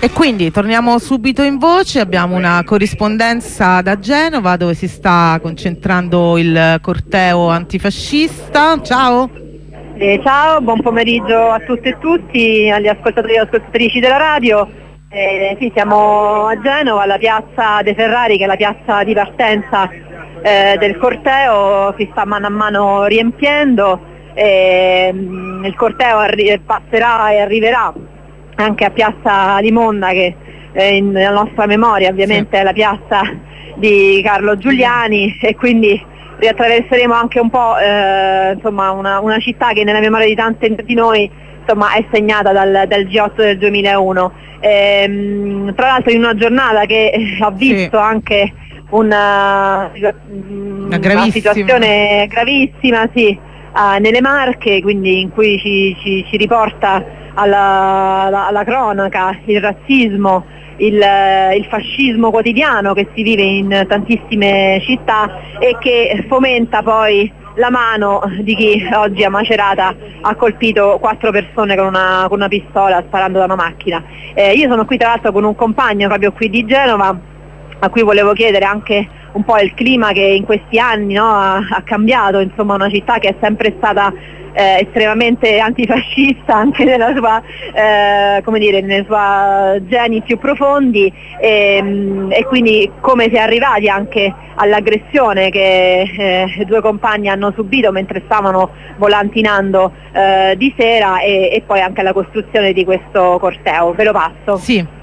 E quindi torniamo subito in voce, abbiamo una corrispondenza da Genova dove si sta concentrando il corteo antifascista. Ciao! Ciao, buon pomeriggio a tutte e tutti, agli ascoltatori e ascoltatrici della radio. Sì, siamo a Genova, alla piazza De Ferrari, che è la piazza di partenza del corteo, si sta mano a mano riempiendo. Il corteo passerà e arriverà anche a piazza Limonda, che nella nostra memoria ovviamente è la piazza di Carlo Giuliani, e quindi riattraverseremo anche un po' insomma una città che nella memoria di tanti di noi insomma è segnata dal G8 del 2001. Tra l'altro in una giornata che ha visto anche una situazione gravissima nelle Marche, quindi in cui ci riporta alla cronaca il razzismo, il fascismo quotidiano che si vive in tantissime città e che fomenta poi la mano di chi oggi a Macerata ha colpito 4 persone con una pistola sparando da una macchina. Io sono qui tra l'altro con un compagno proprio qui di Genova, a cui volevo chiedere anche un po' il clima che in questi anni ha cambiato, insomma una città che è sempre stata estremamente antifascista anche nella sua, nei suoi geni più profondi, e quindi come si è arrivati anche all'aggressione che 2 compagni hanno subito mentre stavano volantinando di sera, e poi anche alla costruzione di questo corteo. Ve lo passo? Sì.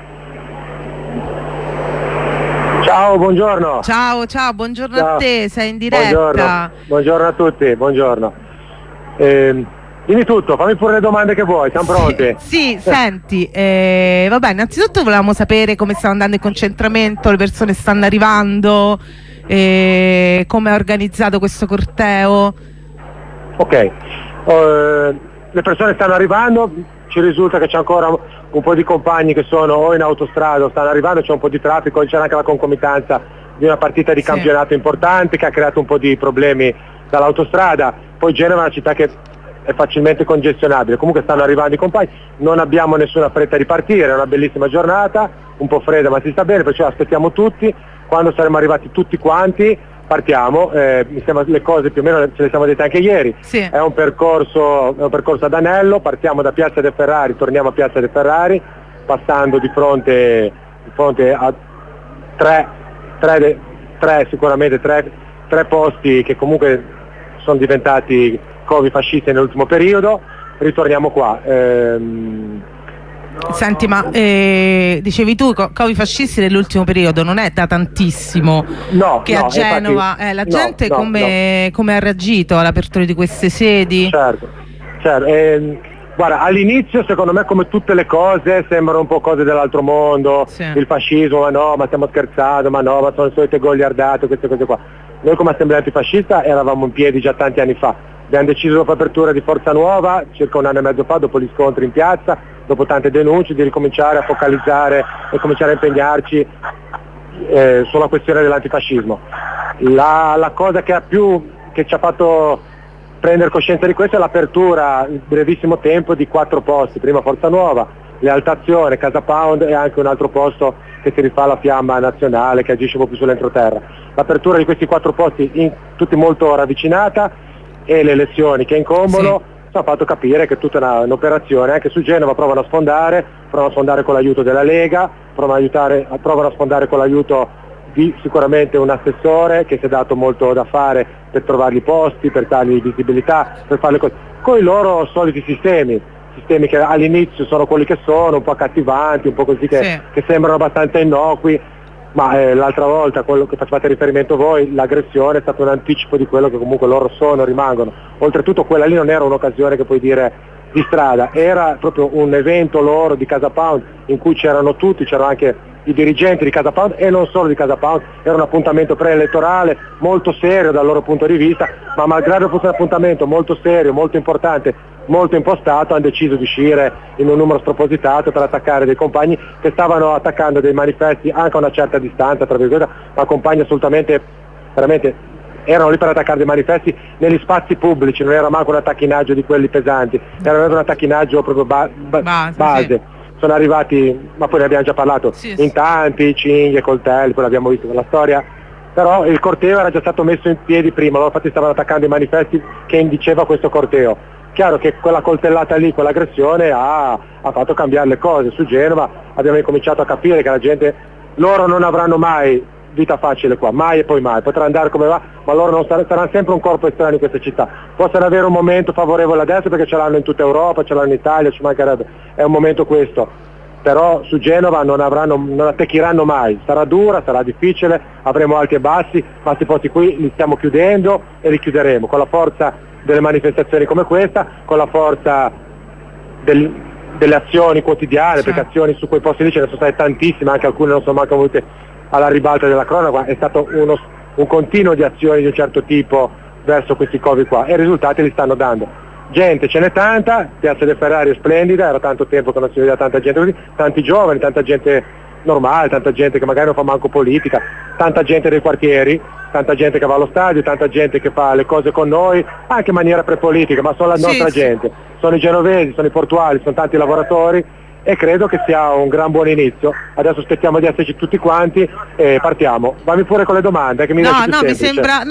Ciao, buongiorno. Ciao, buongiorno a te, sei in diretta. Buongiorno a tutti, buongiorno. Dimmi tutto, fammi pure le domande che vuoi, siamo pronti? Sì, senti, vabbè, innanzitutto volevamo sapere come sta andando il concentramento, le persone stanno arrivando, come è organizzato questo corteo. Ok, le persone stanno arrivando, ci risulta che c'è ancora un po' di compagni che sono o in autostrada o stanno arrivando, c'è un po' di traffico, c'è anche la concomitanza di una partita di campionato importante che ha creato un po' di problemi dall'autostrada. Poi Genova è una città che è facilmente congestionabile, comunque stanno arrivando i compagni, non abbiamo nessuna fretta di partire, è una bellissima giornata, un po' fredda ma si sta bene, perciò aspettiamo tutti, quando saremo arrivati tutti quanti partiamo, mi sembra le cose più o meno ce le siamo dette anche ieri, è un percorso ad anello, partiamo da Piazza De Ferrari, torniamo a Piazza De Ferrari, passando di fronte a tre posti che comunque sono diventati covi fascisti nell'ultimo periodo, ritorniamo qua. Senti, ma dicevi tu covi fascisti nell'ultimo periodo, non è da tantissimo che a Genova infatti, la gente come ha reagito all'apertura di queste sedi? Certo. Guarda, all'inizio secondo me come tutte le cose sembrano un po' cose dell'altro mondo, il fascismo, ma stiamo scherzando, ma sono le solite goliardate, queste cose qua. Noi come assemblea antifascista eravamo in piedi già tanti anni fa, abbiamo deciso dopo l'apertura di Forza Nuova, circa 1 anno e mezzo fa, dopo gli scontri in piazza, dopo tante denunce, di ricominciare a focalizzare e cominciare a impegnarci sulla questione dell'antifascismo. La cosa che ci ha fatto prendere coscienza di questo è l'apertura in brevissimo tempo di 4 posti, prima Forza Nuova, Lealtazione, Casa Pound e anche un altro posto che si rifà alla Fiamma Nazionale che agisce un po' più sull'entroterra. L'apertura di questi 4 posti tutti molto ravvicinata e le elezioni che incombono ci hanno fatto capire che è tutta un'operazione. Anche su Genova provano a sfondare con l'aiuto della Lega, provano a sfondare con l'aiuto di sicuramente un assessore che si è dato molto da fare per trovargli posti, per dargli visibilità, per fare le cose, con i loro soliti sistemi che all'inizio sono quelli che sono, un po' accattivanti, un po' così che sembrano abbastanza innocui, ma l'altra volta, quello che facevate riferimento voi, l'aggressione è stato un anticipo di quello che comunque loro rimangono. Oltretutto quella lì non era un'occasione che puoi dire di strada, era proprio un evento loro di Casa Pound in cui c'erano tutti, c'erano anche i dirigenti di Casa Pound e non solo di Casa Pound, era un appuntamento preelettorale molto serio dal loro punto di vista, ma malgrado fosse un appuntamento molto serio, molto importante, molto impostato, hanno deciso di uscire in un numero spropositato per attaccare dei compagni che stavano attaccando dei manifesti anche a una certa distanza, tra virgolette, ma compagni assolutamente, veramente, erano lì per attaccare dei manifesti negli spazi pubblici, non era manco un attacchinaggio di quelli pesanti, era un attacchinaggio proprio base. sono arrivati, ma poi ne abbiamo già parlato, in tanti, cinghie, coltelli, poi l'abbiamo visto nella storia, però il corteo era già stato messo in piedi prima, loro infatti stavano attaccando i manifesti che indiceva questo corteo. Chiaro che quella coltellata lì, quell'aggressione ha fatto cambiare le cose. Su Genova abbiamo incominciato a capire che la gente, loro non avranno mai vita facile qua, mai e poi mai, potrà andare come va, ma loro non saranno sempre un corpo estraneo in questa città. Possono avere un momento favorevole adesso perché ce l'hanno in tutta Europa, ce l'hanno in Italia, ci mancherebbe, è un momento questo, però su Genova non attecchiranno mai, sarà dura, sarà difficile, avremo alti e bassi, ma questi posti qui li stiamo chiudendo e li chiuderemo con la forza delle manifestazioni come questa, con la forza delle azioni quotidiane, perché azioni su quei posti lì ce ne sono state tantissime, anche alcune non sono manco venute alla ribalta della cronaca, è stato un continuo di azioni di un certo tipo verso questi Covid qua e i risultati li stanno dando. Gente ce n'è tanta, Piazza del Ferrari è splendida, era tanto tempo che non si vedeva tanta gente così, tanti giovani, tanta gente normale, tanta gente che magari non fa manco politica, tanta gente dei quartieri, tanta gente che va allo stadio, tanta gente che fa le cose con noi, anche in maniera prepolitica, ma sono la nostra gente, sono i genovesi, sono i portuali, sono tanti lavoratori e credo che sia un gran buon inizio. Adesso aspettiamo di esserci tutti quanti e partiamo. Vammi pure con le domande che mi mi sembra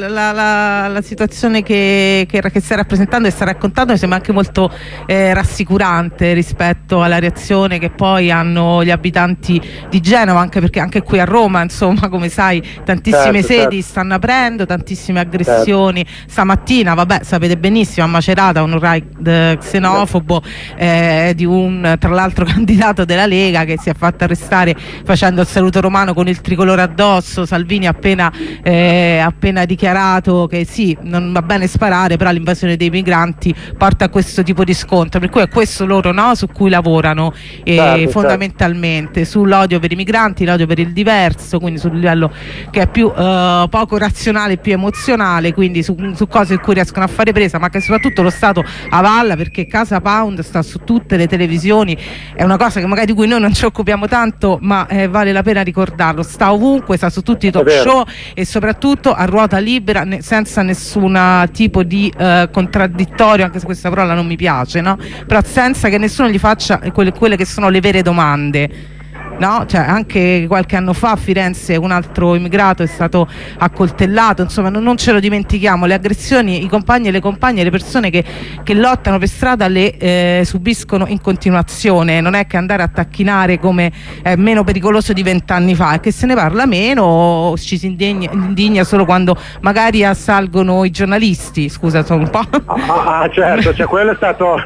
la situazione che stai rappresentando e stai raccontando mi sembra anche molto rassicurante rispetto alla reazione che poi hanno gli abitanti di Genova, anche perché anche qui a Roma, insomma, come sai, tantissime sedi stanno aprendo, tantissime aggressioni. Stamattina, vabbè, sapete benissimo, a Macerata un raid xenofobo di un, tra l'altro, candidato della Lega che si è fatto arrestare facendo il saluto romano con il tricolore addosso. Salvini ha appena dichiarato che sì, non va bene sparare, però l'invasione dei migranti porta a questo tipo di scontro, per cui è questo loro, no, su cui lavorano fondamentalmente, sull'odio per i migranti, l'odio per il diverso, quindi sul livello che è più poco razionale, più emozionale, quindi su cose in cui riescono a fare presa, ma che soprattutto lo Stato avalla, perché Casa Pound sta su tutte le televisioni. È una cosa che magari di cui noi non ci occupiamo tanto, ma vale la pena ricordarlo, sta ovunque, sta su tutti i talk show e soprattutto a ruota libera, senza nessun tipo di contraddittorio, anche se questa parola non mi piace, no? Però senza che nessuno gli faccia quelle che sono le vere domande. No? Cioè, anche qualche anno fa a Firenze un altro immigrato è stato accoltellato, insomma non ce lo dimentichiamo, le aggressioni, i compagni e le compagne, le persone che lottano per strada le subiscono in continuazione. Non è che andare a tacchinare come è meno pericoloso di 20 anni fa, è che se ne parla meno, ci si indigna solo quando magari assalgono i giornalisti, scusa, sono un po'... certo, cioè quello è stato...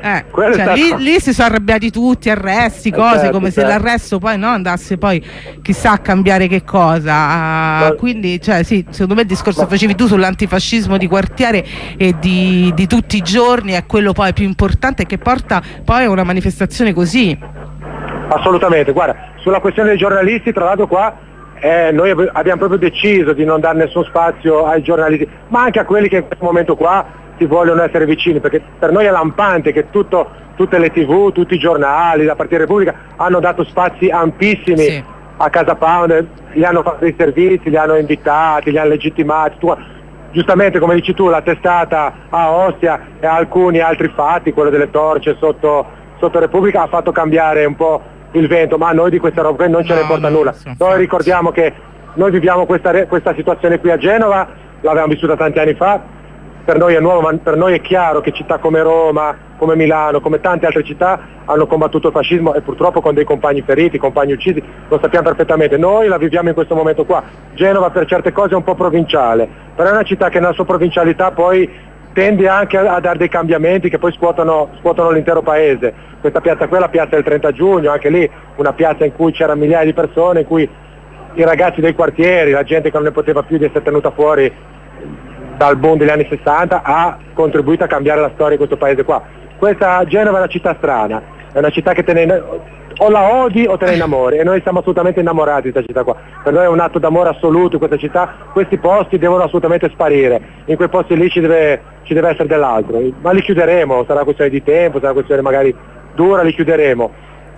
Lì si sono arrabbiati tutti, arresti, cose, come se l'arresto poi no andasse poi chissà a cambiare che cosa, quindi cioè, sì, secondo me il discorso che facevi tu sull'antifascismo di quartiere e di tutti i giorni è quello poi più importante, che porta poi a una manifestazione così. Assolutamente, guarda, sulla questione dei giornalisti, tra l'altro qua noi abbiamo proprio deciso di non dare nessun spazio ai giornalisti, ma anche a quelli che in questo momento qua si vogliono essere vicini, perché per noi è lampante che tutte le TV, tutti i giornali, la Partita Repubblica hanno dato spazi ampissimi a Casa Pound, gli hanno fatto dei servizi, li hanno invitati, li hanno legittimati. Giustamente, come dici tu, la testata a Ostia e alcuni altri fatti, quello delle torce sotto Repubblica, ha fatto cambiare un po' il vento, ma a noi di questa roba non ce ne importa nulla. Noi ricordiamo che noi viviamo questa situazione qui a Genova, l'abbiamo vissuta tanti anni fa. Per noi è nuovo, ma per noi è chiaro che città come Roma, come Milano, come tante altre città hanno combattuto il fascismo e purtroppo con dei compagni feriti, compagni uccisi, lo sappiamo perfettamente. Noi la viviamo in questo momento qua. Genova per certe cose è un po' provinciale, però è una città che nella sua provincialità poi tende anche a dare dei cambiamenti che poi scuotono l'intero paese. Questa piazza qui è la piazza del 30 giugno, anche lì una piazza in cui c'erano migliaia di persone, in cui i ragazzi dei quartieri, la gente che non ne poteva più di essere tenuta fuori dal boom degli anni 60 ha contribuito a cambiare la storia di questo paese qua. Questa Genova è una città strana, è una città che o la odi o te ne innamori, e noi siamo assolutamente innamorati di questa città qua. Per noi è un atto d'amore assoluto in questa città, questi posti devono assolutamente sparire, in quei posti lì ci deve essere dell'altro, ma li chiuderemo, sarà questione di tempo, sarà questione magari dura, li chiuderemo.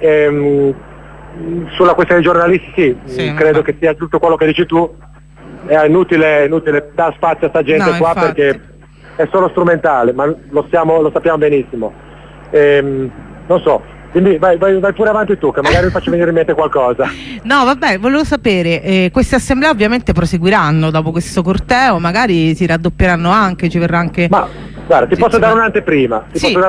Sulla questione dei giornalisti credo che sia tutto quello che dici tu. È inutile dare spazio a sta gente qua, infatti. Perché è solo strumentale, ma lo sappiamo benissimo. Non so, Quindi vai pure avanti tu, che magari mi faccio venire in mente qualcosa. No, vabbè, volevo sapere, queste assemblee ovviamente proseguiranno dopo questo corteo, magari si raddoppieranno anche, ci verrà anche... Ma guarda, ti posso dare un'anteprima.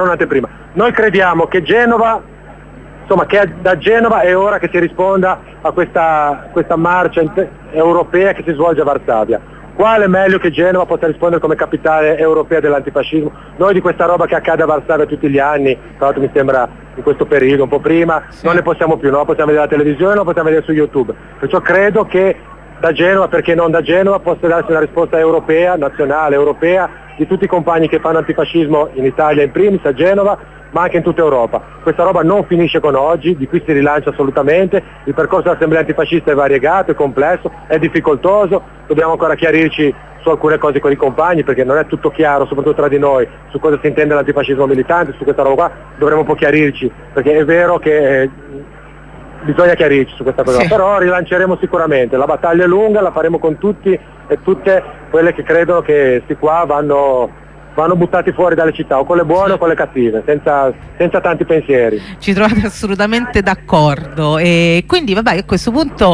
Noi crediamo che Genova, insomma, che da Genova è ora che si risponda a questa marcia europea che si svolge a Varsavia. Quale meglio che Genova possa rispondere come capitale europea dell'antifascismo? Noi di questa roba che accade a Varsavia tutti gli anni, tra l'altro mi sembra in questo periodo, un po' prima, non ne possiamo più, no? Possiamo vedere la televisione, lo possiamo vedere su YouTube. Perciò credo che da Genova, perché non da Genova, possa darsi una risposta europea, nazionale, europea, di tutti i compagni che fanno antifascismo in Italia in primis, a Genova, ma anche in tutta Europa. Questa roba non finisce con oggi, di qui si rilancia assolutamente, il percorso dell'assemblea antifascista è variegato, è complesso, è difficoltoso, dobbiamo ancora chiarirci su alcune cose con i compagni perché non è tutto chiaro, soprattutto tra di noi, su cosa si intende l'antifascismo militante, su questa roba qua dovremo un po' chiarirci, perché è vero che bisogna chiarirci su questa cosa, però rilanceremo sicuramente, la battaglia è lunga, la faremo con tutti e tutte quelle che credono che sti qua vanno buttati fuori dalle città, o con le buone o con le cattive, senza tanti pensieri. Ci trovate assolutamente d'accordo, e quindi vabbè, a questo punto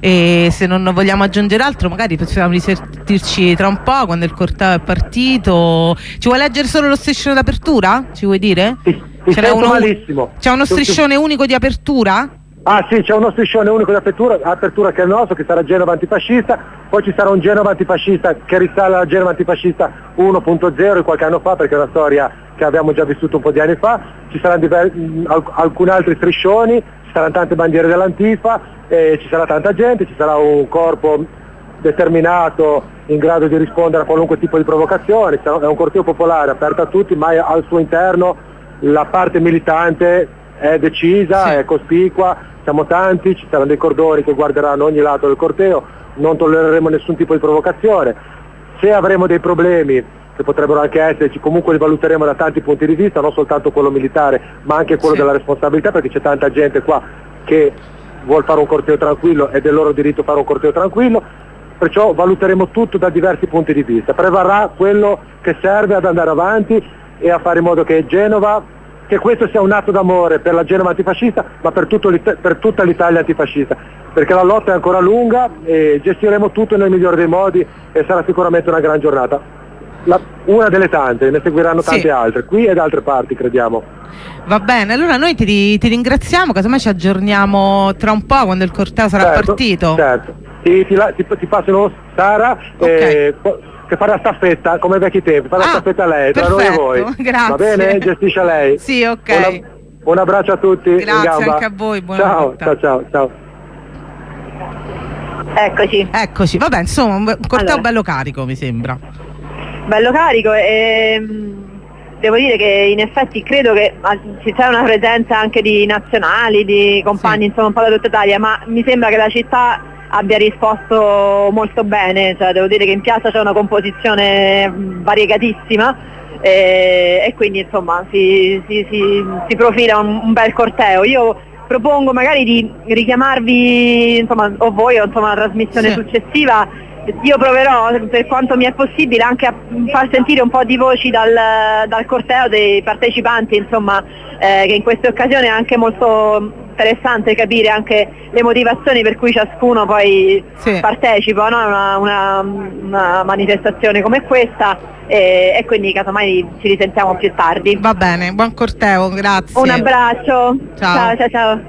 se non vogliamo aggiungere altro magari possiamo risentirci tra un po' quando il corteo è partito. Ci vuoi leggere solo lo striscione d'apertura? Ci vuoi dire? Sì, malissimo. C'è uno striscione unico di apertura? Ah sì, c'è uno striscione unico di apertura che è il nostro, che sarà Genova Antifascista, poi ci sarà un Genova Antifascista che risale alla Genova Antifascista 1.0 di qualche anno fa, perché è una storia che abbiamo già vissuto un po' di anni fa, ci saranno alcuni altri striscioni, ci saranno tante bandiere dell'Antifa, ci sarà tanta gente, ci sarà un corpo determinato in grado di rispondere a qualunque tipo di provocazione, è un corteo popolare aperto a tutti, ma al suo interno la parte militante è decisa, è cospicua, siamo tanti, ci saranno dei cordoni che guarderanno ogni lato del corteo, non tollereremo nessun tipo di provocazione. Se avremo dei problemi, che potrebbero anche esserci, comunque li valuteremo da tanti punti di vista, non soltanto quello militare, ma anche quello della responsabilità, perché c'è tanta gente qua che vuol fare un corteo tranquillo ed è il loro diritto fare un corteo tranquillo, perciò valuteremo tutto da diversi punti di vista. Prevarrà quello che serve ad andare avanti e a fare in modo che Genova, che questo sia un atto d'amore per la Genova antifascista, ma per tutta l'Italia antifascista, perché la lotta è ancora lunga e gestiremo tutto nel migliore dei modi e sarà sicuramente una gran giornata. Una delle tante, ne seguiranno tante altre, qui e da altre parti, crediamo. Va bene, allora noi ti ringraziamo, casomai ci aggiorniamo tra un po' quando il corteo sarà partito. Certo, ti passo Sara, che fa la staffetta come ai vecchi tempi, fa la staffetta a lei, tra noi e voi. Grazie. Va bene? Gestisce a lei. Sì, ok. Un abbraccio a tutti. Grazie anche a voi, buona ciao. Eccoci, vabbè, insomma, un corteo bello carico, mi sembra. Bello carico e devo dire che in effetti credo che ci sia una presenza anche di nazionali, di compagni, insomma un po' da tutta Italia, ma mi sembra che la città abbia risposto molto bene, cioè devo dire che in piazza c'è una composizione variegatissima e quindi insomma si profila un bel corteo. Io propongo magari di richiamarvi, insomma, o voi o insomma una trasmissione successiva. Io proverò per quanto mi è possibile anche a far sentire un po' di voci dal corteo dei partecipanti, insomma, che in queste occasioni è anche molto interessante capire anche le motivazioni per cui ciascuno poi partecipa, no? una manifestazione come questa e quindi casomai ci risentiamo più tardi. Va bene, buon corteo, grazie. Un abbraccio. Ciao. Ciao.